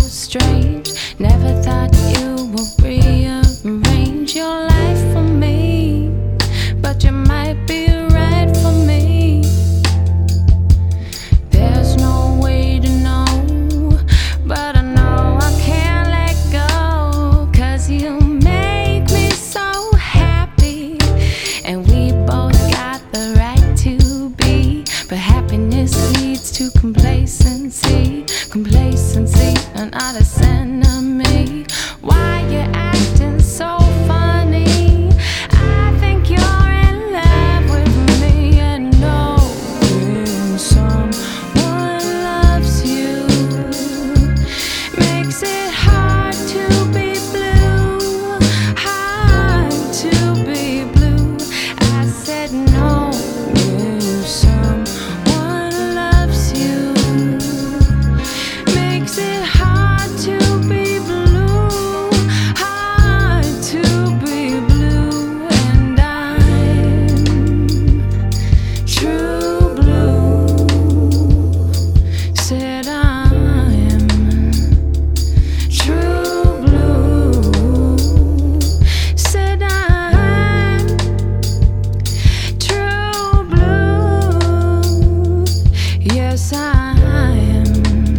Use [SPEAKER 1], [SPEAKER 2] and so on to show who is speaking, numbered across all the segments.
[SPEAKER 1] strange. Never thought you would rearrange your life for me, but you might be right for me. There's no way to know, but I know I can't let go, 'cause you make me so happy, and we both got the right to be. But happiness leads to complacency, complacency, an honest enemy. Why you acting so funny? I think you're in love with me, and knowing someone loves you makes it hard to be blue, hard to be blue. I said no, if someone loves you makes it hard to be blue, hard to be blue. And I'm true blue, said I'm true blue, said I'm true blue, yes I am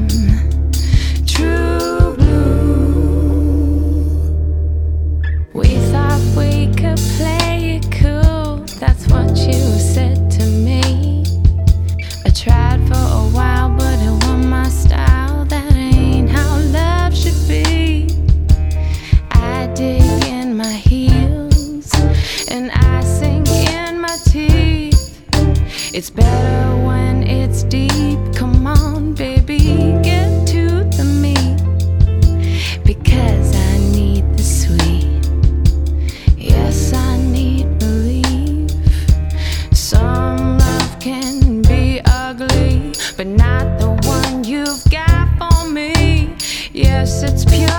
[SPEAKER 1] true blue. We thought we could play it cool, that's what you said to me. I tried for a while, but it wasn't my style. That ain't how love should be. I dig in my heels and I sink in my teeth. It's better when it's deep. Come on, baby, get to the meat, because I need the sweet. Yes, I need relief. Some love can be ugly, but not the one you've got for me. Yes, it's pure